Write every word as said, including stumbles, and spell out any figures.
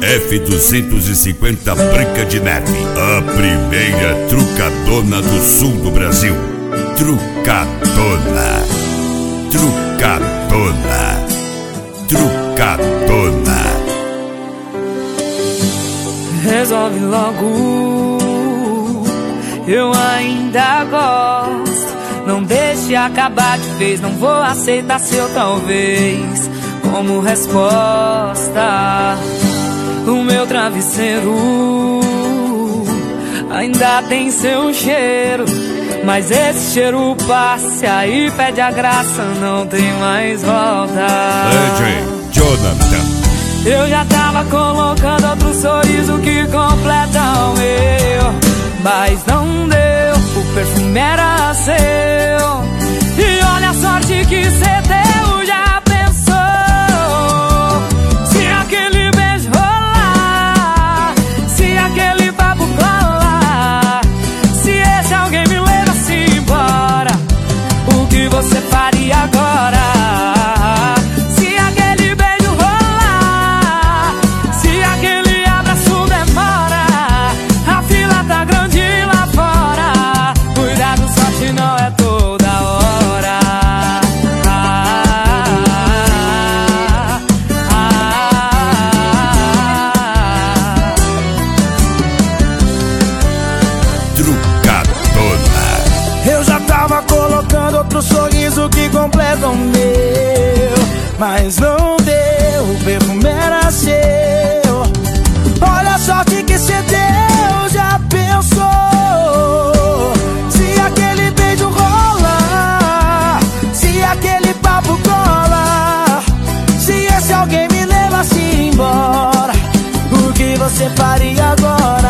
F duzentos e cinquenta Branca de Neve, a primeira trucadona do sul do Brasil. Trucadona, trucadona, trucadona. Resolve logo, eu ainda gosto. Não deixe acabar de vez, não vou aceitar seu talvez como resposta. O meu travesseiro ainda tem seu cheiro, mas esse cheiro passa aí pede a graça, não tem mais volta. Legend Jonathan. Eu já tava colocando outro sorriso que completa o meu, mas não deu, o perfume era seu. E olha a sorte que cê deu, já pensou? Se aquele beijo rolar, se aquele papo colar, se esse alguém me leva-se embora, o que você faria agora? Se aquele beijo rolar, se aquele abraço demora, a fila tá grande lá fora, cuidado, sorte não é toda hora. Ah, ah, ah. Trucadona. Eu já tava colocando outro sorriso que completa o meu, mas não deu, o perfume era seu. Olha a sorte que cê deu, já pensou? Se aquele beijo rola, se aquele papo cola, se esse alguém me levasse embora, o que você faria agora?